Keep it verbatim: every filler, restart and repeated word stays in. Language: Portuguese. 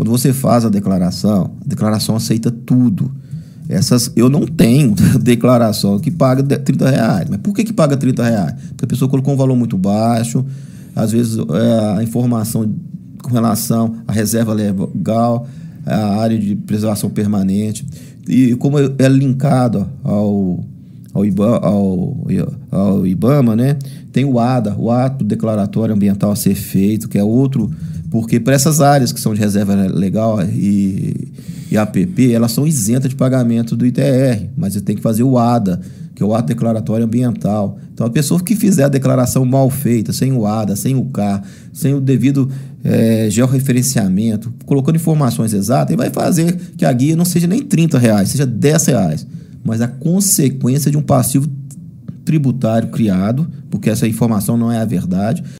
Quando você faz a declaração, a declaração aceita tudo. Essas, eu não tenho declaração que paga trinta reais. Mas por que, que paga trinta reais? Porque a pessoa colocou um valor muito baixo, às vezes é, a informação com relação à reserva legal, à área de preservação permanente, e como é linkado ao, ao, IBAMA, ao, ao IBAMA, né? Tem o A D A, o Ato Declaratório Ambiental a ser feito, que é outro, porque para essas áreas que são de reserva legal e, e A P P, elas são isentas de pagamento do I T R, mas você tem que fazer o A D A, que é o Ato Declaratório Ambiental. Então, a pessoa que fizer a declaração mal feita, sem o A D A, sem o C A, sem o devido é, georreferenciamento, colocando informações exatas, ele vai fazer que a guia não seja nem trinta reais, seja dez reais. Mas a consequência de um passivo tributário criado, porque essa informação não é a verdade,